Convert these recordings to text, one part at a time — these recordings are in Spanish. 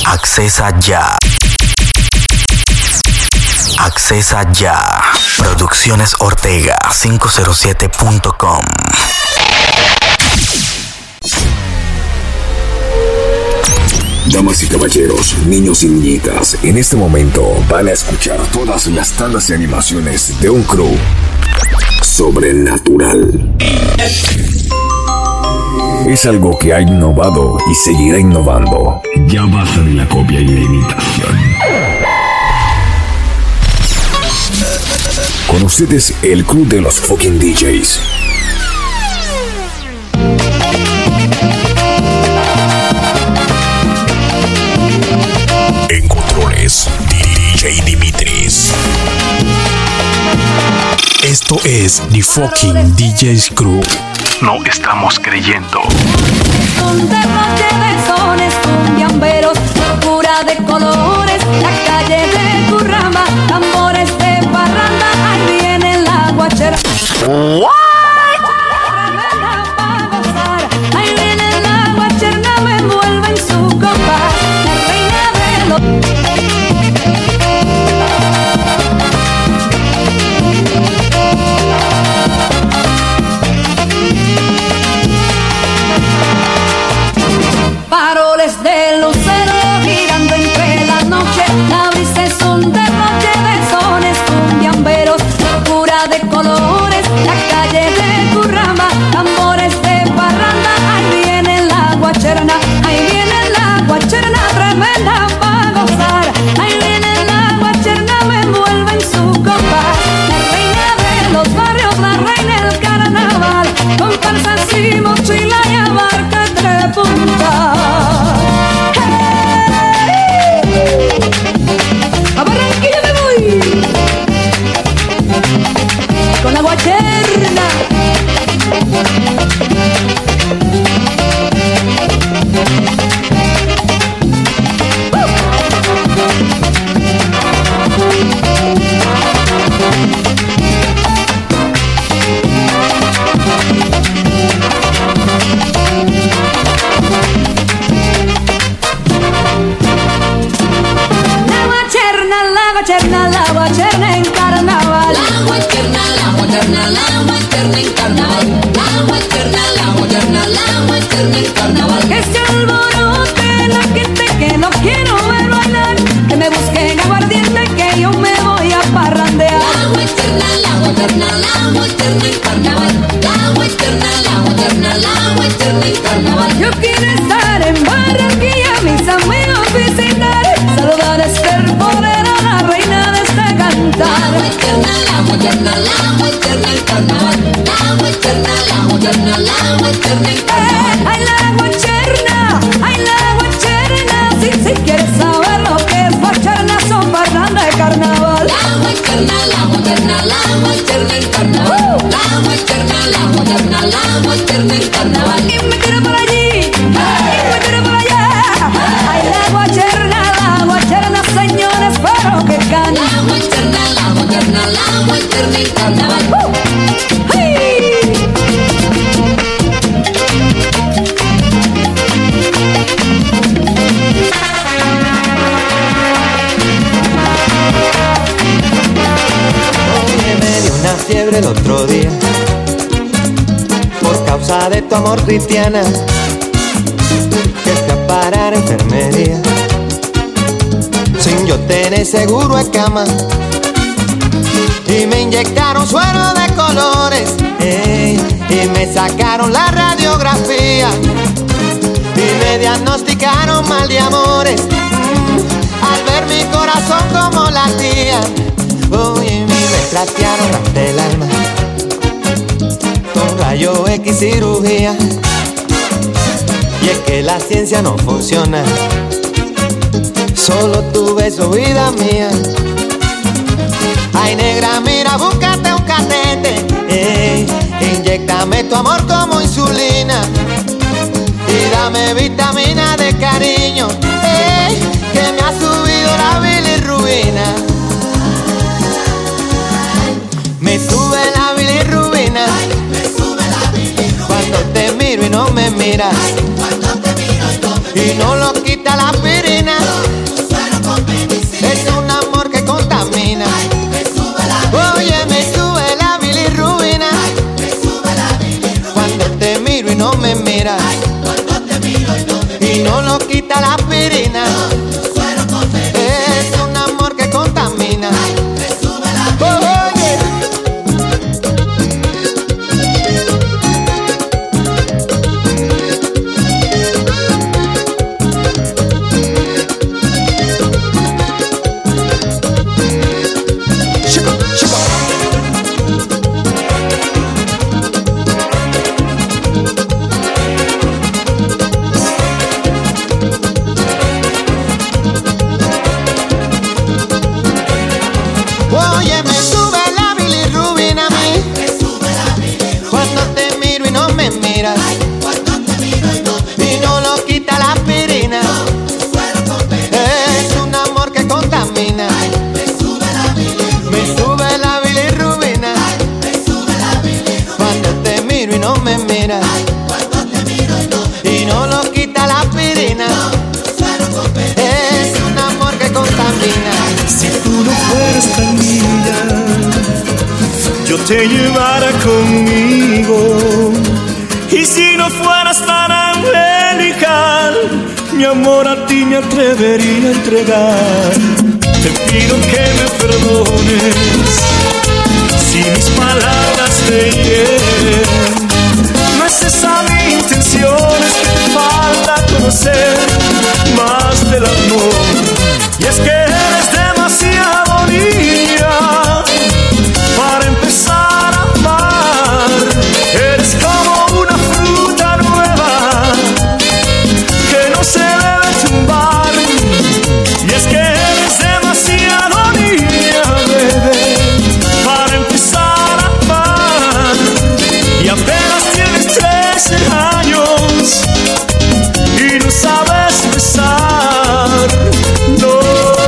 Accesa ya. Accesa ya. Producciones Ortega 507.com. Damas y caballeros, niños y niñitas, en este momento van a escuchar todas las tandas de animaciones de un crew sobrenatural. Es algo que ha innovado y seguirá innovando. Ya basta de la copia y la imitación. Con ustedes, el crew de los fucking DJs. En controles, DJ Dimitris. Esto es The Fucking DJs Crew. No estamos creyendo. Un derroche de sones, cumbiamberos, locura de colores, la calle de Curramba, tambores de parranda, ahí viene la guachera. Tremenda pa' gozar, ahí viene la guacherna, me envuelve en su compás, la reina de los... Faroles de lucero girando entre la noche, la brisa es un derroche de sones, cumbiamberos, locura de colores, la calle de Curramba, tambores de parranda, ahí viene la guacherna, tremenda pa' gozar, ahí viene la guacherna, me envuelve en su compás, la reina de los barrios, la reina del carnaval, con calzas y mochila y abarca entre puntas. A Barranquilla me voy con la guacherna. La guacherna en carnaval. La guacherna en carnaval. La guacherna en carnaval. Que se alborote la gente, que no quiero ver bailar, que me busquen aguardiente, que yo me voy a parrandear. La guacherna en carnaval. La guacherna en carnaval. Yo quiero estar en Barranquilla, mis amigos visitar, saludar a Esther Porero, la reina de este cantar. La guacherna en carnaval. La guacherna en carnaval. Ay, la guacherna, si quieres saber lo que es guacherna, son parranda de carnaval. La guacherna en carnaval. La guacherna en carnaval. Y me tiro por allí, y me tiro por allá. Ay, la guacherna, señores, pero que can. La guacherna en carnaval. Oye, me dio una fiebre el otro día por causa de tu amor, cristiana, que fui a parar a enfermería sin yo tener seguro de cama, y me inyectaron suero de colores, y me sacaron la radiografía, y me diagnosticaron mal de amores, al ver mi corazón como latía. Oye, me trastearon hasta el alma con rayo X cirugía, y es que la ciencia no funciona, solo tu beso, vida mía. Ay, negra, mira, búscate un catete, inyéctame tu amor como insulina, y dame vitamina de cariño, que me ha subido la bilirrubina. Me sube la bilirrubina, cuando te miro y no me miras, y no lo quita la aspirina. lo quita la aspirina. Es un amor que contamina. Oye, me sube la bilirrubina a mí. Cuando te miro y no me miras. Y no lo quita la aspirina. Es un amor que contamina. Me sube la bilirrubina. Cuando te miro y no me miras. Y no lo quita la aspirina. Es un amor que contamina. Si tú no fueras tan linda, yo te llevara conmigo. Y si no fueras tan angelical, mi amor a ti me atrevería a entregar. Te pido que me perdones si mis palabras te hieren. No es esa mi intención, es que te falta conocer más del amor. Y es que eres demasiado niña para empezar a amar. Eres como una fruta nueva que no se debe tumbar. Y es que eres demasiado niña, bebé, para empezar a amar. Y apenas tienes 13 años y no sabes besar. No.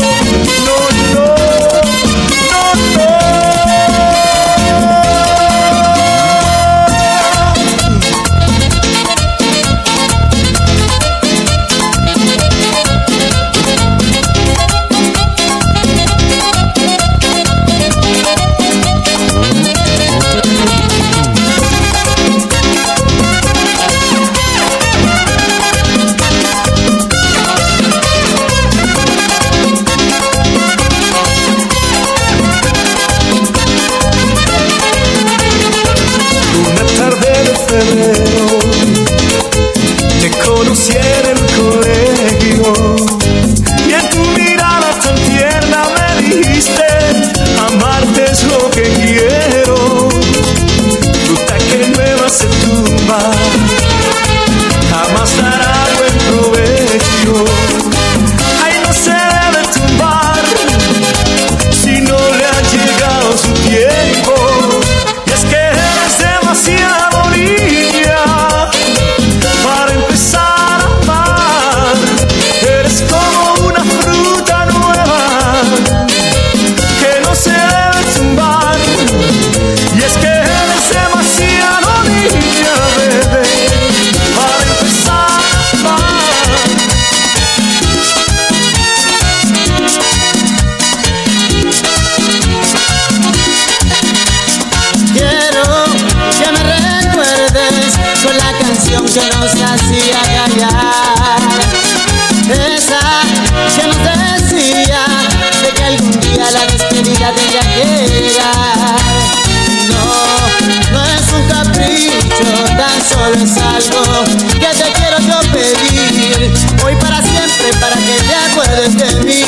Te conocí en el colegio y en tu mirada tan tierna me dijiste: amarte es lo que quiero. Fruta que nueva se tumba, jamás dará buen provecho. Ay, no se debe tumbar si no le ha llegado su tiempo. Y es que eres demasiado niña para empezar a amar. Eres como una fruta nueva que no se debe tumbar. Y es que eres demasiado niña, bebé, para empezar a amar. Quiero que me recuerdes con la canción que nos hacía callar. Esa que nos decía de que algún día la despedida tendría que llegar. No es un capricho, tan solo es algo que te quiero yo pedir. Hoy para siempre, para que te acuerdes de mí.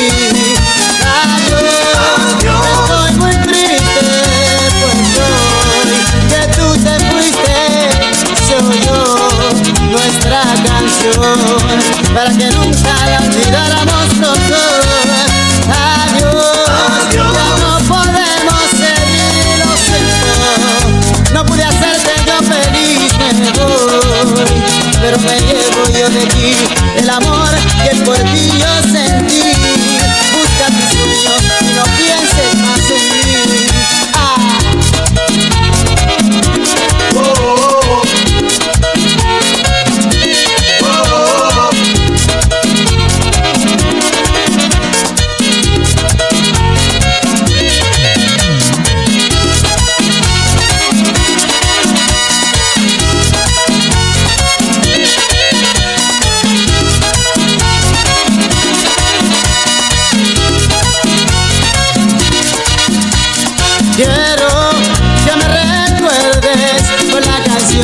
Adiós, estoy muy triste, pues hoy que tú te fuiste, se oyó nuestra canción para que nunca la olvidáramos los dos. Adiós, ya no podemos seguir, lo siento. No pude hacerte yo feliz, me voy, pero me llevo yo de ti el amor que por ti yo sentí. Busca tus sueños y no pienses más en mí.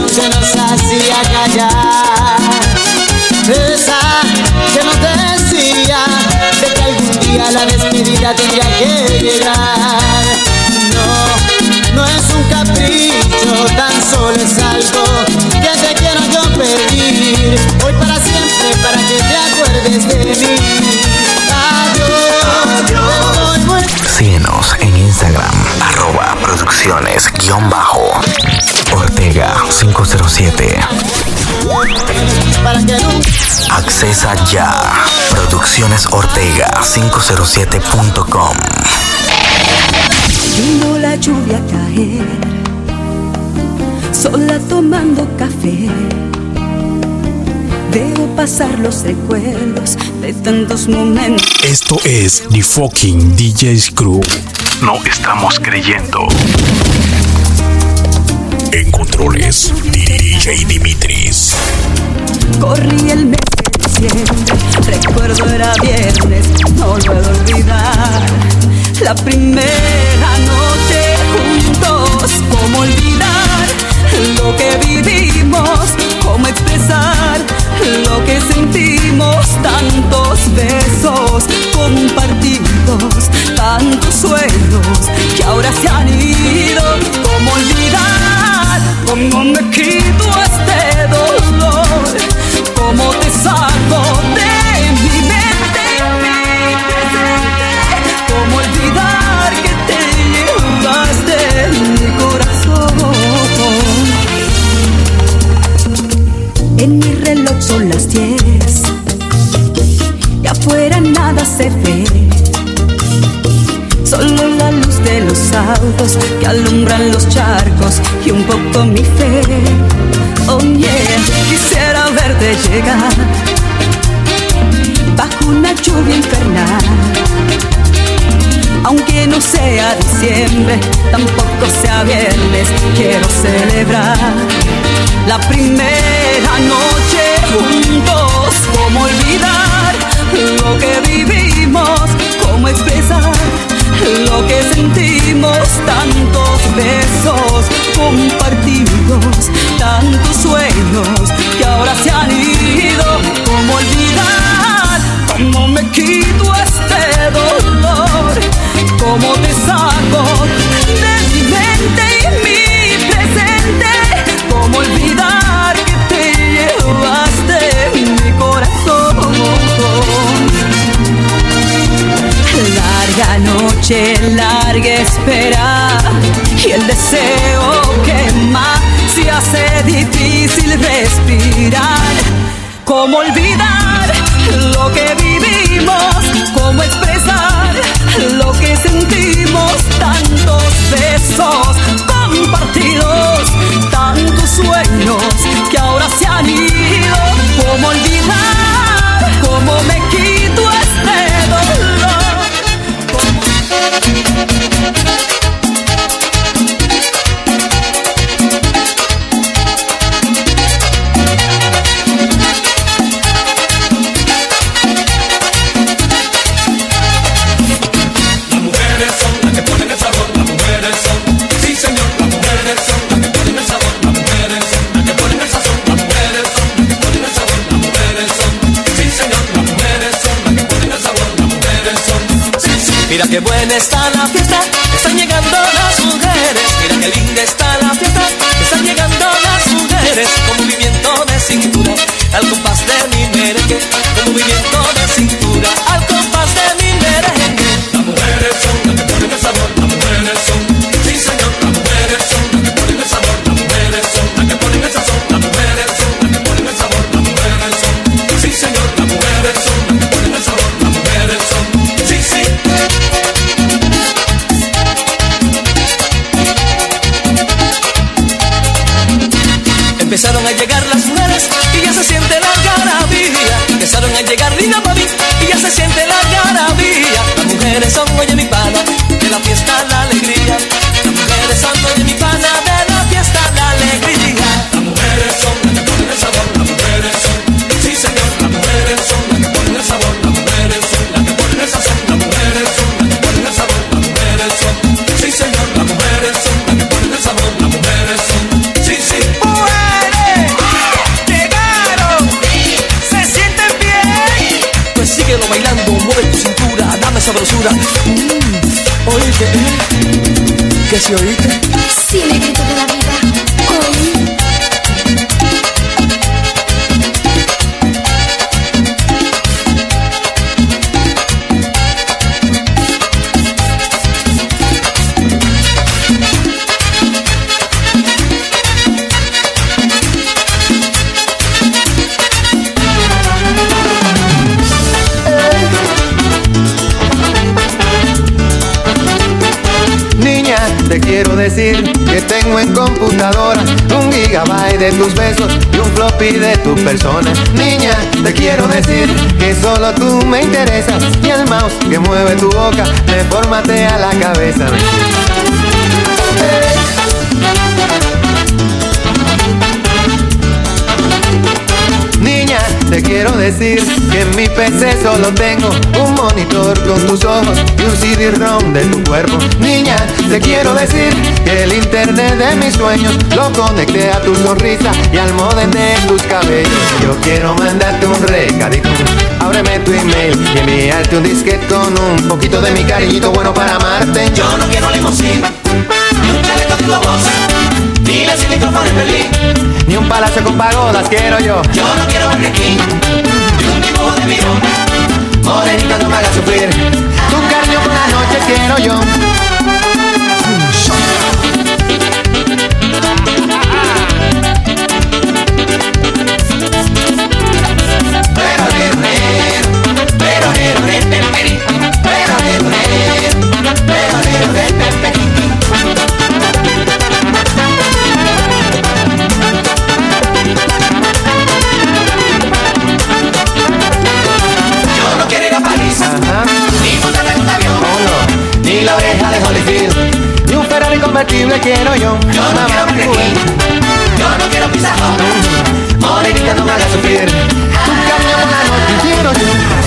noche nos hacía callar. Esa que nos decía de que algún día la despedida tendría que llegar. No es un capricho, tan solo es algo que te quiero yo pedir. Hoy para siempre, para que te acuerdes de mí. Adiós. Síguenos en Instagram, @producciones_Ortega 507. Accesa ya. Produccionesortega507.com. Viendo la lluvia caer, sola tomando café, veo pasar los recuerdos de tantos momentos. Esto es The Fucking DJ's Crew. No estamos creyendo. En controles, DJ Dimitris. Corrí el mes de diciembre, recuerdo era viernes, no lo puedo olvidar. La primera noche juntos, ¿cómo olvidar lo que vivimos? ¿Cómo expresar lo que sentimos? Tantos besos compartidos, tantos sueños que ahora se han ido. ¿Cómo olvidar? ¿Cómo me quito este dolor? ¿Cómo te saco de mi mente? ¿Cómo olvidar que te llevaste mi corazón? En mi reloj son las 10 y afuera nada se ve, solo la luz de los autos que alumbran los charcos y un poco mi fe. Oh yeah, quisiera verte llegar bajo una lluvia infernal. Aunque no sea diciembre, tampoco sea viernes, quiero celebrar la primera noche juntos. ¿Cómo olvidar lo que vivimos? ¿Cómo expresar lo que sentimos? Tantos besos compartidos, tantos sueños que ahora se han ido. ¿Cómo olvidar? ¿Cómo me quito este dolor? ¿Cómo te saco de mi mente y mi presente? ¿Cómo olvidar que te llevaste mi corazón? Larga noche, larga espera y el deseo quema, se hace difícil respirar. ¿Cómo olvidar lo que vivimos? ¿Cómo expresar lo que sentimos? Tantos besos compartidos, tantos sueños que ahora se han ido. ¿Cómo olvidar? ¿Cómo me quito este dolor? Mira qué buena está la fiesta, están llegando las mujeres. Mira qué linda está la fiesta, están llegando las mujeres. Con movimiento de cintura, al compás de mi merengue. Con movimiento de cintura, al compás de mi merengue. Las mujeres son las que ponen el sabor, las mujeres son, sí señor, las mujeres son las que ponen el sabor, las mujeres son las que ponen el sazón, las mujeres son las que ponen el sabor, las mujeres son, sí señor, las mujeres son las que ponen el sabor, las mujeres son, sí, sí. Empezaron a llegar las mujeres y ya se siente la algarabía. Empezaron a llegar linda mami, mueve tu cintura, dame sabrosura. Oíste, ¿qué si oíste? Sí, negrito de la vida, oí. Te quiero decir que tengo en computadora 1 gigabyte de tus besos y un floppy de tu persona. Niña, te quiero decir que solo tú me interesas y el mouse que mueve tu boca me formatea la cabeza. Niña, te quiero decir que en mi PC solo tengo un monitor con tus ojos y un CD-ROM de tu cuerpo. Niña, te quiero decir que el internet de mis sueños lo conecté a tu sonrisa y al modem de tus cabellos. Yo quiero mandarte un recadito, ábreme tu email y enviarte un disquete con un poquito de mi cariñito bueno para amarte. Yo no quiero limosina, ni un chaleco de globos, ni las micrófonos feliz, ni un palacio con pagodas quiero yo. Yo no quiero Burger King, ni un dibujo de mirón, morenita no me hagas sufrir, tu cariño por la noche quiero yo. ni la oreja de Holyfield, ni un Ferrari convertible quiero yo. Yo no quiero Burger King, yo no quiero Pizza Hut, morenita no me hagas sufrir, tu cariño por la noche quiero yo.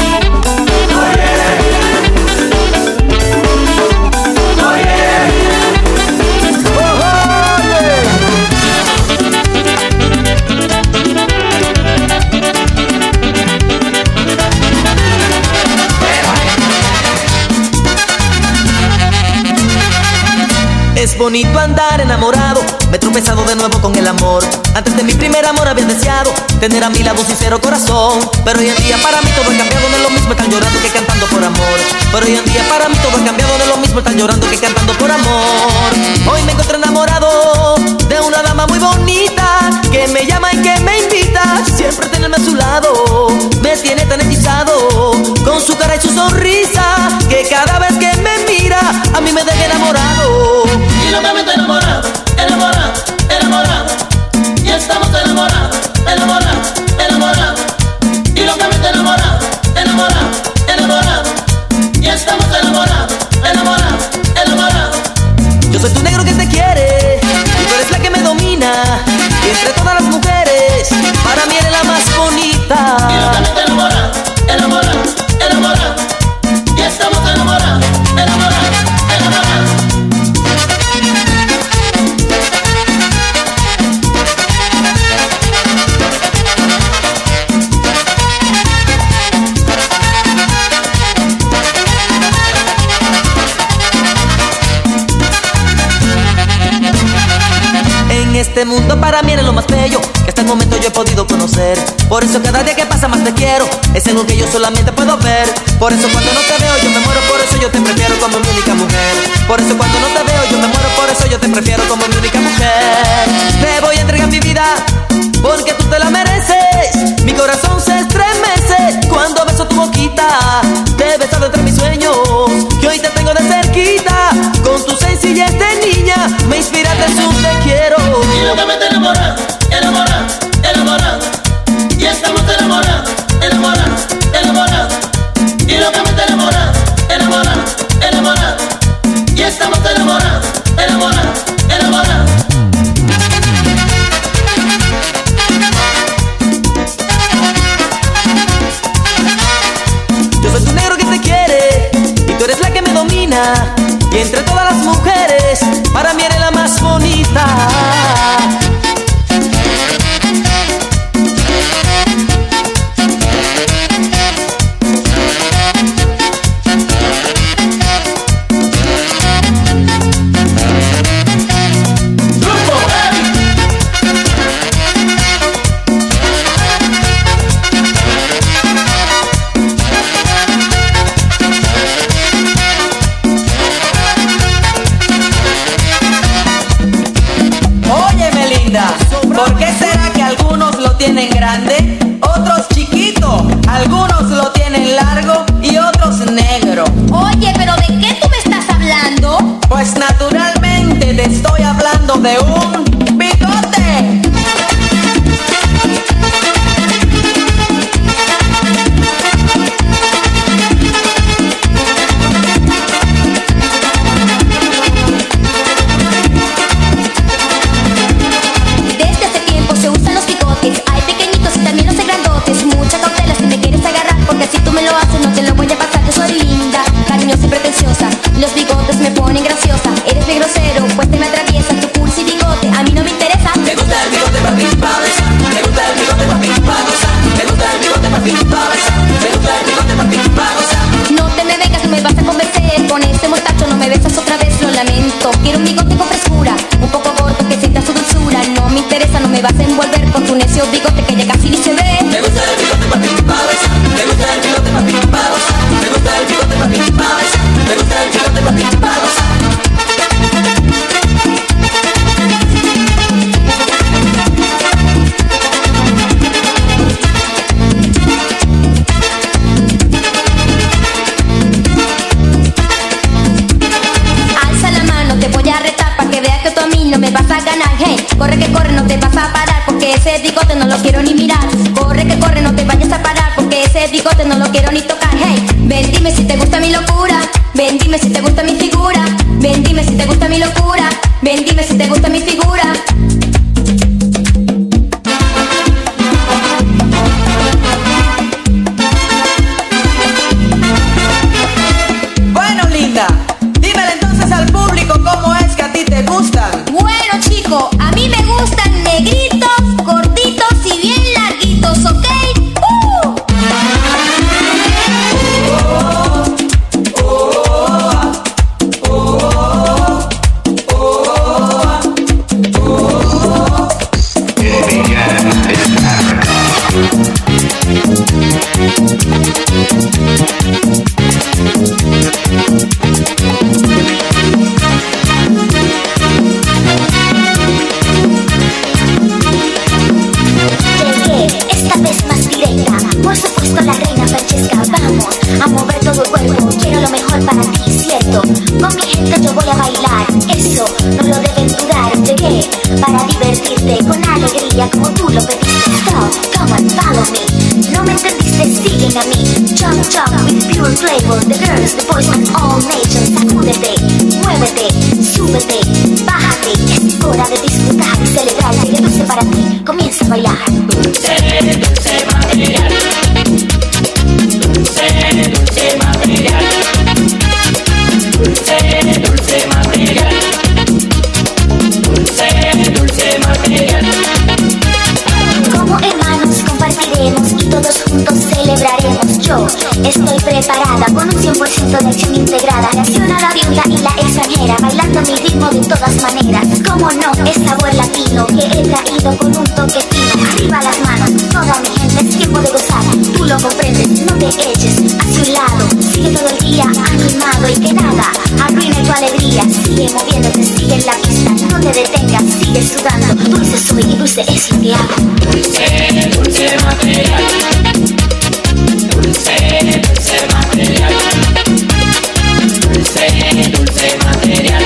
Es bonito andar enamorado, me he tropezado de nuevo con el amor. Antes de mi primer amor había deseado tener a mi lado un sincero corazón. Pero hoy en día para mí todo ha cambiado, no es lo mismo, están llorando que cantando por amor. Pero hoy en día para mí todo ha cambiado, no es lo mismo, están llorando que cantando por amor. Hoy me encontré enamorado de una dama muy bonita que me llama y que me invita siempre a tenerme a su lado. Me tiene tan hechizado con su cara y su sonrisa que cada vez que me mira a mí me deja enamorado. Y locamente enamorado, enamorado, enamorado. Y estamos enamorados, enamorados, enamorados. Y locamente enamorado, enamorado, enamorado. Y estamos enamorados, enamorados, enamorados. Yo soy tu negro que te quiere y tú eres la que me domina. Y entre todas las mujeres, para mí eres la más bonita. Y locamente enamorado, enamorado, enamorado. Y estamos enamorados, enamorados, enamorados. En este mundo para mí eres lo más bello que hasta el momento yo he podido conocer. Por eso cada día que pasa más te quiero, es algo que yo solamente puedo ver. Por eso cuando no te veo yo me muero, por eso yo te prefiero como mi única mujer. Por eso cuando no te veo yo me muero, por eso yo te prefiero como mi única mujer. Te voy a entregar mi vida porque tú te la mereces. Mi corazón se estremece cuando beso tu boquita. Te he besado entre mis sueños y hoy te tengo de cerquita. Con tu sencillez de niña me inspiraste en su te quiero. Y locamente enamorado, enamorado, enamorado. Y estamos enamorados, enamorados, enamorados. Y locamente enamorado, enamorado, enamorado. Y estamos enamorados, enamorados, enamorados. Yo soy tu negro que te quiere ni tocar. Hey, ven, dime si te gusta mi locura. Ven, dime si te gusta mi figura. Ven, dime si te gusta mi locura. Ven, dime si te gusta mi figura. Bueno, linda, dímele entonces al público cómo es que a ti te gustan. Bueno, chico, a mí me gustan negritos, gorditos y bien larguitos, ¿ok? A mover todo el cuerpo, quiero lo mejor para ti, cierto. Con mi gente yo voy a bailar, eso no lo deben dudar. Llegué para divertirte con alegría como tú lo pediste. Stop, come and follow me. No me entendiste, siguen a mí. Jump, jump with pure flavor. The girls, the boys from all nations. Sacúdete, muévete, súbete, bájate. Es hora de disfrutar y celebrar. Llegué dulce para ti, comienza a bailar. Dulce, dulce material. Dulce, dulce material. Dulce, dulce material. Dulce, dulce material. Como hermanos compartiremos y todos juntos celebraremos. Yo estoy preparada con un 100% de acción integrada. Reacciona la viuda y la extranjera, bailando mi ritmo de todas maneras. Como no, es sabor latino que he traído con un toque fino. Arriba las manos, toda mi gente, es tiempo de gozar. Tú lo comprendes, no te eches hacia un lado. Sigue todo el día animado y que nada arruine tu alegría. Sigue moviéndote, sigue en la pista, no te detengas, sigue sudando. Dulce soy y dulce es lo que hago. Dulce, dulce material. Dulce, dulce material. Dulce, dulce material.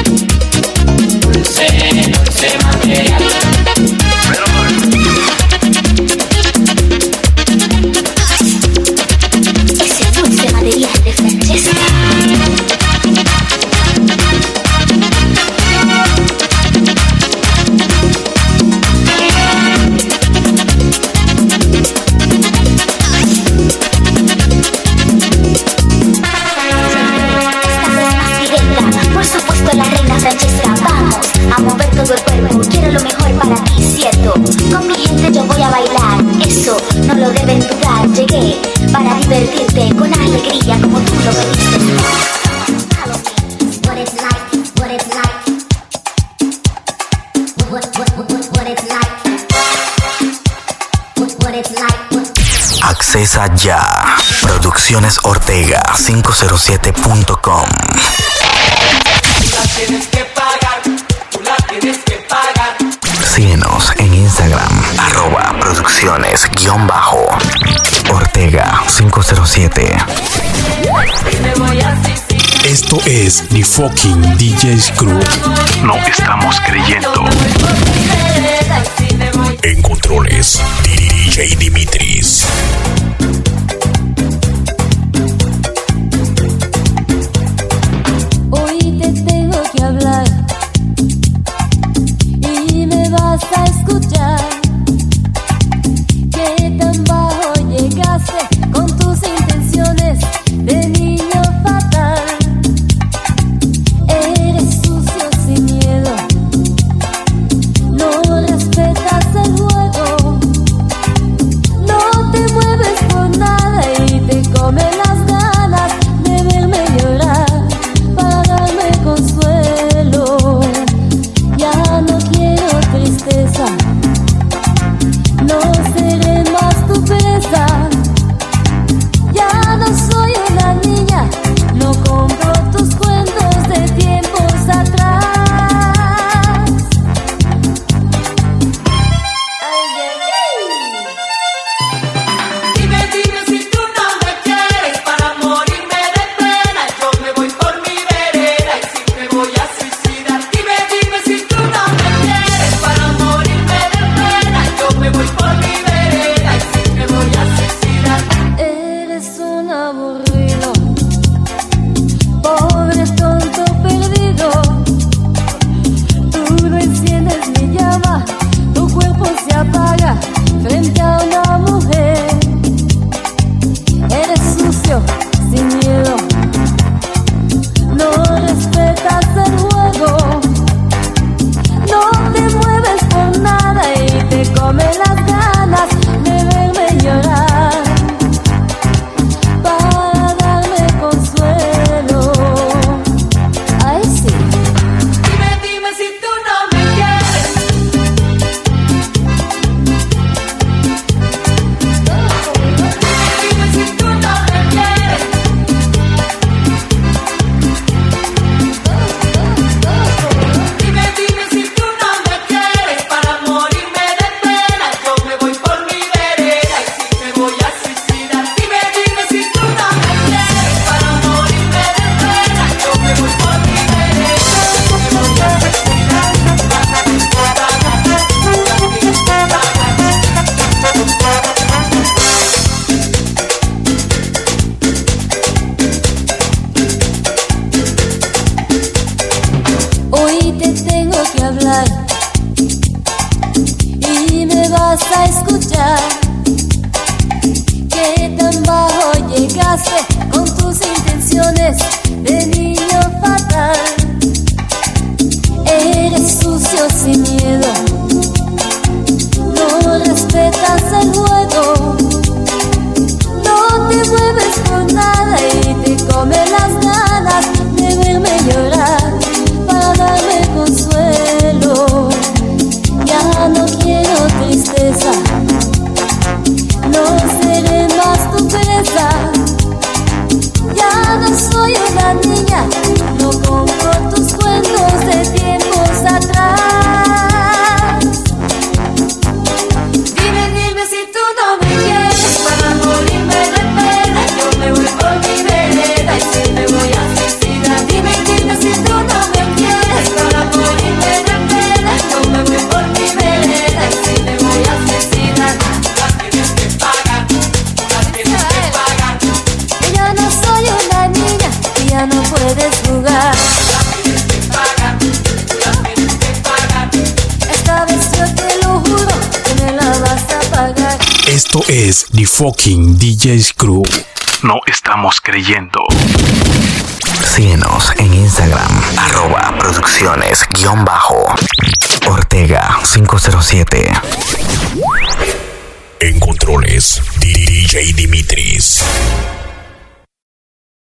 Dulce, dulce material. Ese dulce material de Francesca. Por supuesto la reina Francesca, vamos a mover todo el cuerpo, quiero lo mejor para ti, cierto. Con mi gente yo voy a bailar, eso no lo deben dudar. Llegué para divertirte con alegría como tú lo pediste. What it's like, what it's like, what it's like, what it's like. Accesa ya. Producciones Ortega 507.com. Tienes que pagar, tú la tienes que pagar. Síguenos en Instagram, @producciones_Ortega 507. Esto es The Fucking DJ's Crew. No estamos creyendo. En controles, DJ Dimitris. Hoy te tengo que hablar y me vas a escuchar. ¿Qué tan bajo llegaste con tus intenciones de niño fatal? Eres sucio sin miedo, no respetas el juego, no te mueves por tan aburrido, pobre tonto perdido. Tú no enciendes mi llama, tu cuerpo se apaga frente a una mujer. Eres sucio, sin miedo, no respetas el juego, no te mueves por nada y te come las ganas de verme llorar para darme consuelo. Ay, sí. Dime si tú no me quieres. Dime si tú no me quieres. Dime si tú no me quieres. Para morirme de pena yo me voy por mi vereda y si me voy a suicidar. Dime si tú no me quieres. Para morirme de pena yo me voy por mi vereda y si me voy a suicidar. Hoy te tengo que hablar y me vas a escuchar. ¿Qué tan bajo llegaste con tus intenciones de niño fatal? Eres sucio sin miedo, no respetas el juego, no te mueves por nada y te come las ganas de verme llorar para darme consuelo. Ya no quiero tristeza, no seré más tu presa. Ya no soy una niña, no compro tus cuentos de tiempos atrás. Dime si tú no me quieres. Para morirme de pena yo me voy por mi vereda y si me voy a suicidar. Dime si tú no me quieres. Para morirme de pena yo me voy por mi vereda y si me voy a suicidar. Las tienes que pagar, las tienes que pagar. Que ya no soy una niña y ya no puedes jugar. Las tienes que pagar, las tienes que pagar. Esta vez yo te lo juro que me la vas a pagar. Esto es The Fucking DJ's Crew. No estamos creyendo. Síguenos en Instagram, @producciones_Ortega 507. En controles, DJ Dimitris.